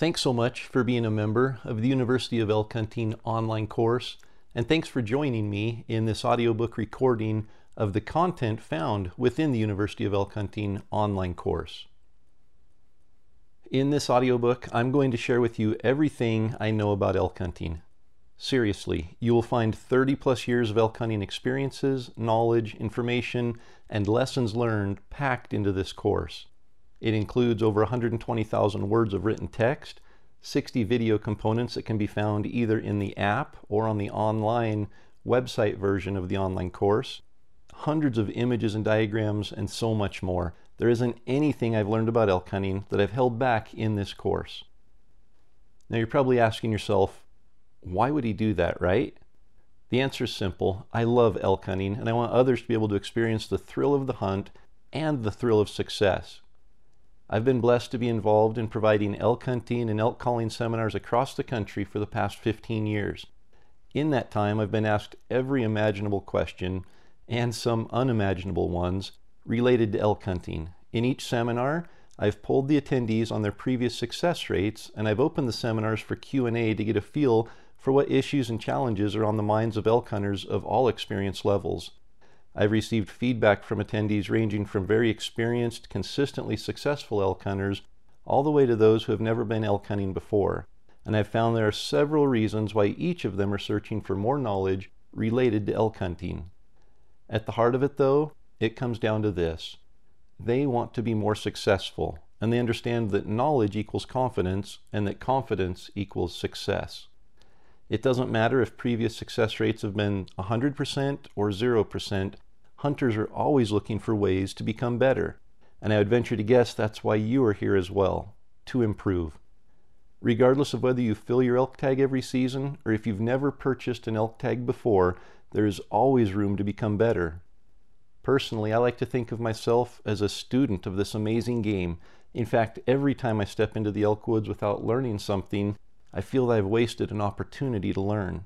Thanks so much for being a member of the University of Elk Hunting online course, and thanks for joining me in this audiobook recording of the content found within the University of Elk Hunting online course. In this audiobook, I'm going to share with you everything I know about elk hunting. Seriously, you will find 30 plus years of elk hunting experiences, knowledge, information, and lessons learned packed into this course. It includes over 120,000 words of written text, 60 video components that can be found either in the app or on the online website version of the online course, hundreds of images and diagrams, and so much more. There isn't anything I've learned about elk hunting that I've held back in this course. Now you're probably asking yourself, why would he do that, right? The answer is simple. I love elk hunting, and I want others to be able to experience the thrill of the hunt and the thrill of success. I've been blessed to be involved in providing elk hunting and elk calling seminars across the country for the past 15 years. In that time, I've been asked every imaginable question, and some unimaginable ones, related to elk hunting. In each seminar, I've polled the attendees on their previous success rates, and I've opened the seminars for Q&A to get a feel for what issues and challenges are on the minds of elk hunters of all experience levels. I've received feedback from attendees ranging from very experienced, consistently successful elk hunters all the way to those who have never been elk hunting before. And I've found there are several reasons why each of them are searching for more knowledge related to elk hunting. At the heart of it, though, it comes down to this. They want to be more successful, and they understand that knowledge equals confidence, and that confidence equals success. It doesn't matter if previous success rates have been 100% or 0%, hunters are always looking for ways to become better. And I would venture to guess that's why you are here as well, to improve. Regardless of whether you fill your elk tag every season, or if you've never purchased an elk tag before, there is always room to become better. Personally, I like to think of myself as a student of this amazing game. In fact, every time I step into the elk woods without learning something, I feel that I've wasted an opportunity to learn.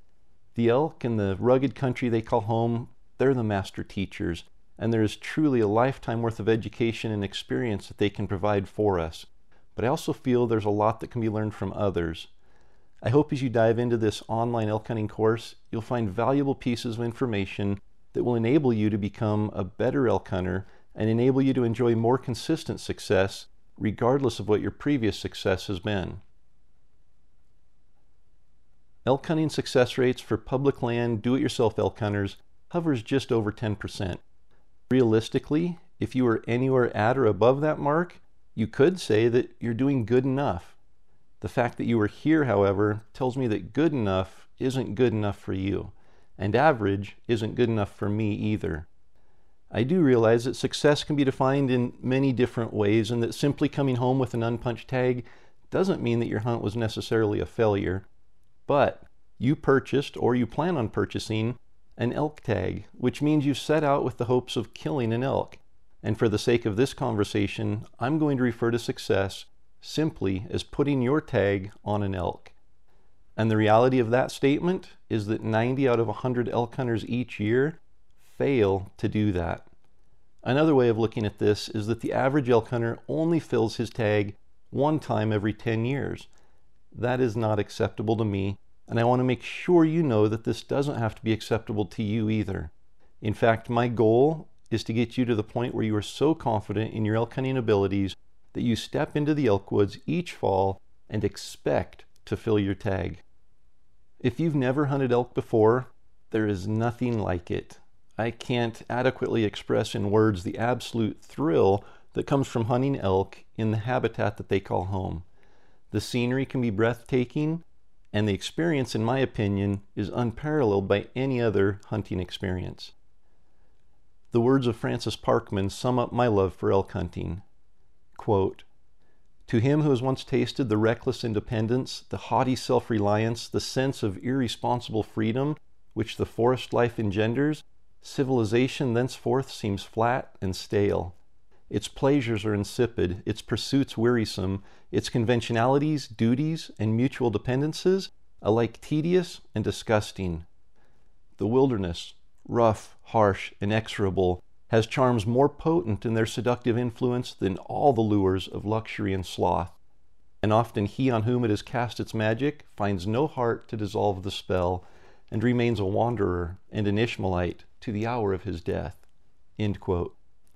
The elk and the rugged country they call home, they're the master teachers, and there is truly a lifetime worth of education and experience that they can provide for us. But I also feel there's a lot that can be learned from others. I hope as you dive into this online elk hunting course, you'll find valuable pieces of information that will enable you to become a better elk hunter and enable you to enjoy more consistent success regardless of what your previous success has been. Elk hunting success rates for public land do-it-yourself elk hunters hovers just over 10%. Realistically, if you were anywhere at or above that mark, you could say that you're doing good enough. The fact that you are here, however, tells me that good enough isn't good enough for you, and average isn't good enough for me either. I do realize that success can be defined in many different ways, and that simply coming home with an unpunched tag doesn't mean that your hunt was necessarily a failure. But you purchased, or you plan on purchasing, an elk tag, which means you set out with the hopes of killing an elk. And for the sake of this conversation, I'm going to refer to success simply as putting your tag on an elk. And the reality of that statement is that 90 out of 100 elk hunters each year fail to do that. Another way of looking at this is that the average elk hunter only fills his tag one time every 10 years. That is not acceptable to me, and I want to make sure you know that this doesn't have to be acceptable to you either. In fact, my goal is to get you to the point where you are so confident in your elk hunting abilities that you step into the elk woods each fall and expect to fill your tag. If you've never hunted elk before, there is nothing like it. I can't adequately express in words the absolute thrill that comes from hunting elk in the habitat that they call home. The scenery can be breathtaking, and the experience, in my opinion, is unparalleled by any other hunting experience. The words of Francis Parkman sum up my love for elk hunting. Quote, "To him who has once tasted the reckless independence, the haughty self-reliance, the sense of irresponsible freedom which the forest life engenders, civilization thenceforth seems flat and stale. Its pleasures are insipid, its pursuits wearisome, its conventionalities, duties, and mutual dependences alike tedious and disgusting. The wilderness, rough, harsh, inexorable, has charms more potent in their seductive influence than all the lures of luxury and sloth. and often he on whom it has cast its magic finds no heart to dissolve the spell, and remains a wanderer and an Ishmaelite to the hour of his death." End quote.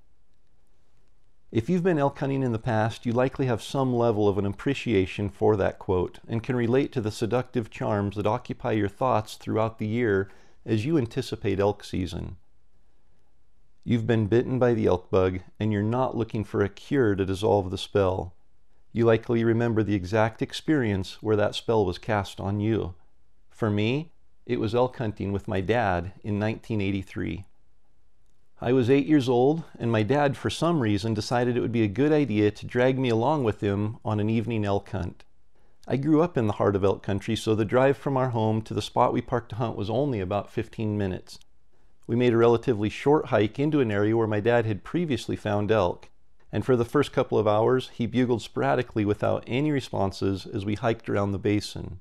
If you've been elk hunting in the past, you likely have some level of an appreciation for that quote and can relate to the seductive charms that occupy your thoughts throughout the year as you anticipate elk season. You've been bitten by the elk bug and you're not looking for a cure to dissolve the spell. You likely remember the exact experience where that spell was cast on you. For me, it was elk hunting with my dad in 1983. I was 8 years old, and my dad, for some reason, decided it would be a good idea to drag me along with him on an evening elk hunt. I grew up in the heart of elk country, so the drive from our home to the spot we parked to hunt was only about 15 minutes. We made a relatively short hike into an area where my dad had previously found elk, and for the first couple of hours, he bugled sporadically without any responses as we hiked around the basin.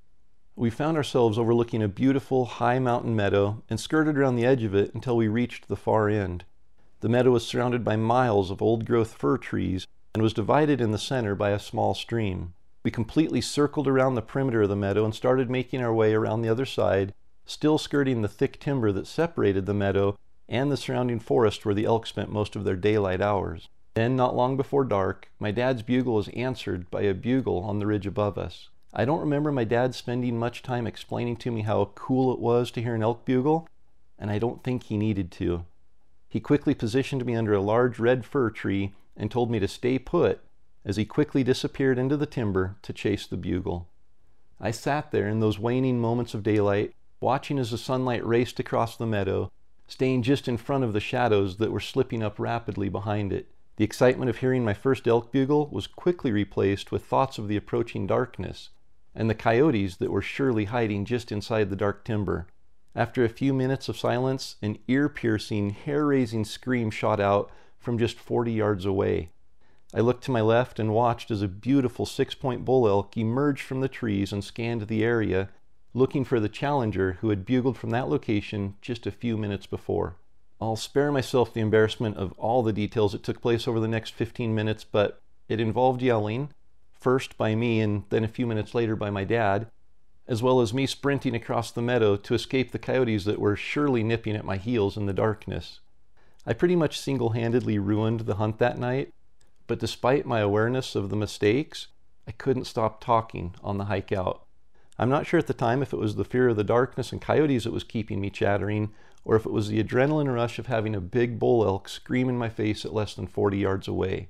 We found ourselves overlooking a beautiful high mountain meadow and skirted around the edge of it until we reached the far end. The meadow was surrounded by miles of old-growth fir trees and was divided in the center by a small stream. We completely circled around the perimeter of the meadow and started making our way around the other side, still skirting the thick timber that separated the meadow and the surrounding forest where the elk spent most of their daylight hours. Then, not long before dark, my dad's bugle was answered by a bugle on the ridge above us. I don't remember my dad spending much time explaining to me how cool it was to hear an elk bugle, and I don't think he needed to. He quickly positioned me under a large red fir tree and told me to stay put as he quickly disappeared into the timber to chase the bugle. I sat there in those waning moments of daylight, watching as the sunlight raced across the meadow, staying just in front of the shadows that were slipping up rapidly behind it. The excitement of hearing my first elk bugle was quickly replaced with thoughts of the approaching darkness and the coyotes that were surely hiding just inside the dark timber. After a few minutes of silence, an ear-piercing, hair-raising scream shot out from just 40 yards away. I looked to my left and watched as a beautiful 6-point bull elk emerged from the trees and scanned the area, looking for the challenger who had bugled from that location just a few minutes before. I'll spare myself the embarrassment of all the details that took place over the next 15 minutes, but it involved yelling, first by me and then a few minutes later by my dad, as well as me sprinting across the meadow to escape the coyotes that were surely nipping at my heels in the darkness. I pretty much single-handedly ruined the hunt that night, but despite my awareness of the mistakes, I couldn't stop talking on the hike out. I'm not sure at the time if it was the fear of the darkness and coyotes that was keeping me chattering, or if it was the adrenaline rush of having a big bull elk scream in my face at less than 40 yards away.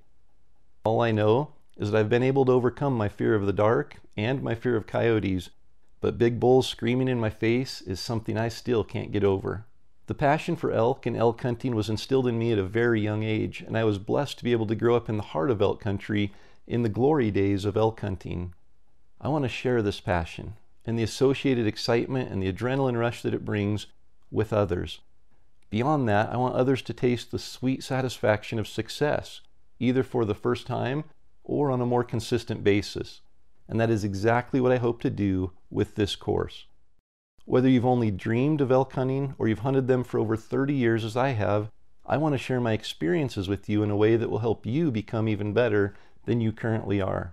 All I know is that I've been able to overcome my fear of the dark and my fear of coyotes, but big bulls screaming in my face is something I still can't get over. The passion for elk and elk hunting was instilled in me at a very young age, and I was blessed to be able to grow up in the heart of elk country in the glory days of elk hunting. I want to share this passion and the associated excitement and the adrenaline rush that it brings with others. Beyond that, I want others to taste the sweet satisfaction of success, either for the first time or on a more consistent basis. And that is exactly what I hope to do with this course. Whether you've only dreamed of elk hunting or you've hunted them for over 30 years as I have, I want to share my experiences with you in a way that will help you become even better than you currently are.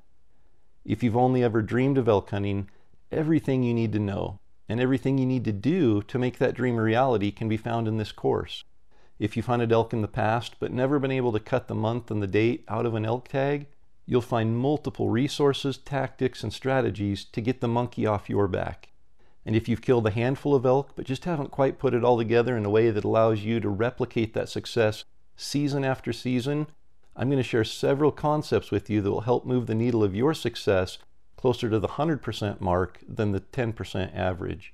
If you've only ever dreamed of elk hunting, everything you need to know and everything you need to do to make that dream a reality can be found in this course. If you've hunted elk in the past but never been able to cut the month and the date out of an elk tag, you'll find multiple resources, tactics, and strategies to get the monkey off your back. And if you've killed a handful of elk but just haven't quite put it all together in a way that allows you to replicate that success season after season, I'm going to share several concepts with you that will help move the needle of your success closer to the 100% mark than the 10% average.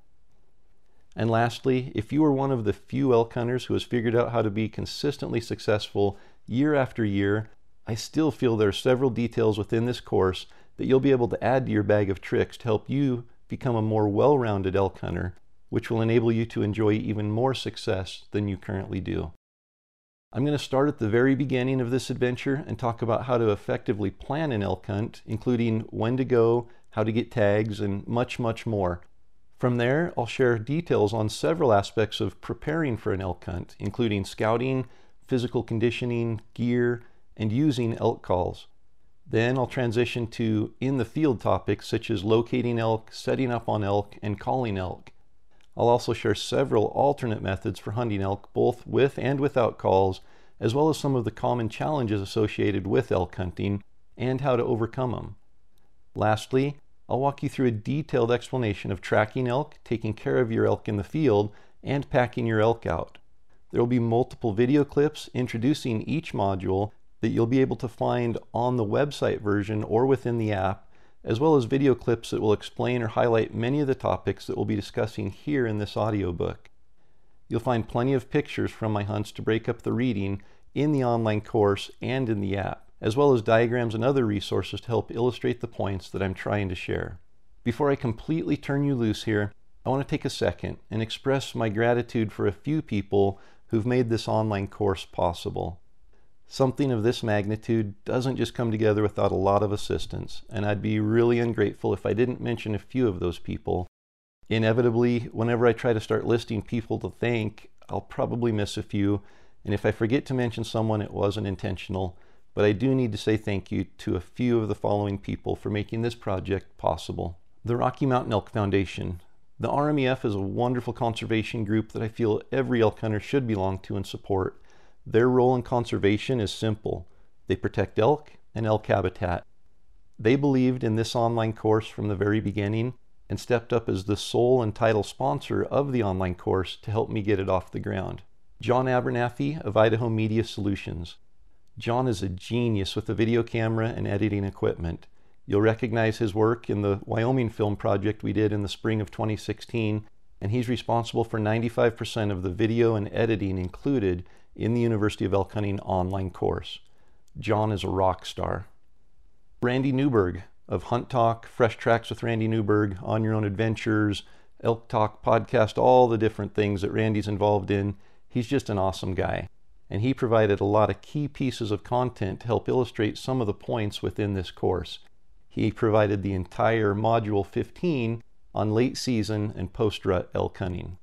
And lastly, if you are one of the few elk hunters who has figured out how to be consistently successful year after year, I still feel there are several details within this course that you'll be able to add to your bag of tricks to help you become a more well-rounded elk hunter, which will enable you to enjoy even more success than you currently do. I'm going to start at the very beginning of this adventure and talk about how to effectively plan an elk hunt, including when to go, how to get tags, and much, much more. From there, I'll share details on several aspects of preparing for an elk hunt, including scouting, physical conditioning, gear, and using elk calls. Then I'll transition to in-the-field topics such as locating elk, setting up on elk, and calling elk. I'll also share several alternate methods for hunting elk, both with and without calls, as well as some of the common challenges associated with elk hunting and how to overcome them. Lastly, I'll walk you through a detailed explanation of tracking elk, taking care of your elk in the field, and packing your elk out. There will be multiple video clips introducing each module that you'll be able to find on the website version or within the app, as well as video clips that will explain or highlight many of the topics that we'll be discussing here in this audiobook. You'll find plenty of pictures from my hunts to break up the reading in the online course and in the app, as well as diagrams and other resources to help illustrate the points that I'm trying to share. Before I completely turn you loose here, I want to take a second and express my gratitude for a few people who've made this online course possible. Something of this magnitude doesn't just come together without a lot of assistance, and I'd be really ungrateful if I didn't mention a few of those people. Inevitably, whenever I try to start listing people to thank, I'll probably miss a few, and if I forget to mention someone, it wasn't intentional, but I do need to say thank you to a few of the following people for making this project possible. The Rocky Mountain Elk Foundation. The RMEF is a wonderful conservation group that I feel every elk hunter should belong to and support. Their role in conservation is simple. They protect elk and elk habitat. They believed in this online course from the very beginning and stepped up as the sole and title sponsor of the online course to help me get it off the ground. John Abernathy of Idaho Media Solutions. John is a genius with the video camera and editing equipment. You'll recognize his work in the Wyoming film project we did in the spring of 2016, and he's responsible for 95% of the video and editing included in the University of Elk Hunting online course. John is a rock star. Randy Newberg of Hunt Talk, Fresh Tracks with Randy Newberg, On Your Own Adventures, Elk Talk podcast, all the different things that Randy's involved in. He's just an awesome guy. And he provided a lot of key pieces of content to help illustrate some of the points within this course. He provided the entire Module 15 on late season and post-rut elk hunting.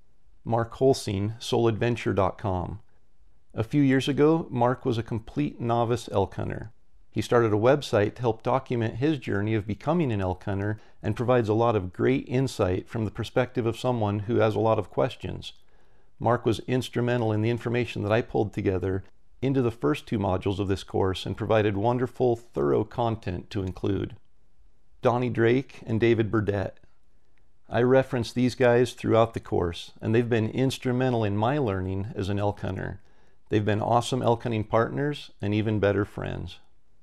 Mark Holsing, souladventure.com. A few years ago, Mark was a complete novice elk hunter. He started a website to help document his journey of becoming an elk hunter and provides a lot of great insight from the perspective of someone who has a lot of questions. Mark was instrumental in the information that I pulled together into the first two modules of this course and provided wonderful, thorough content to include. Donnie Drake and David Burdett. I reference these guys throughout the course, and they've been instrumental in my learning as an elk hunter. They've been awesome elk hunting partners and even better friends.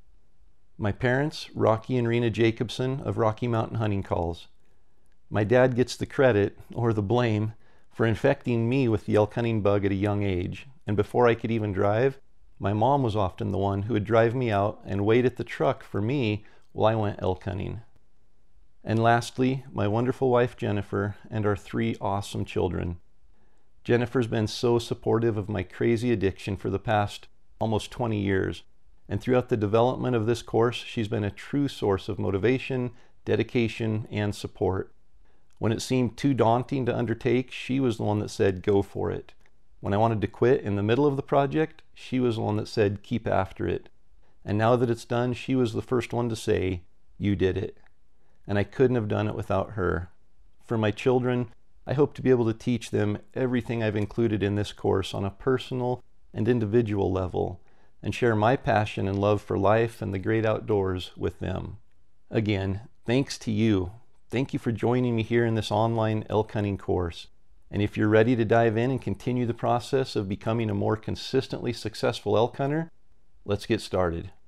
My parents, Rocky and Rena Jacobson of Rocky Mountain Hunting Calls. My dad gets the credit, or the blame, for infecting me with the elk hunting bug at a young age, and before I could even drive, my mom was often the one who would drive me out and wait at the truck for me while I went elk hunting. And lastly, my wonderful wife Jennifer and our 3 awesome children. Jennifer's been so supportive of my crazy addiction for the past almost 20 years, and throughout the development of this course, she's been a true source of motivation, dedication, and support. When it seemed too daunting to undertake, she was the one that said, go for it. When I wanted to quit in the middle of the project, she was the one that said, keep after it. And now that it's done, she was the first one to say, you did it. And I couldn't have done it without her. For my children, I hope to be able to teach them everything I've included in this course on a personal and individual level, and share my passion and love for life and the great outdoors with them. Again, thanks to you. Thank you for joining me here in this online elk hunting course. And if you're ready to dive in and continue the process of becoming a more consistently successful elk hunter, let's get started.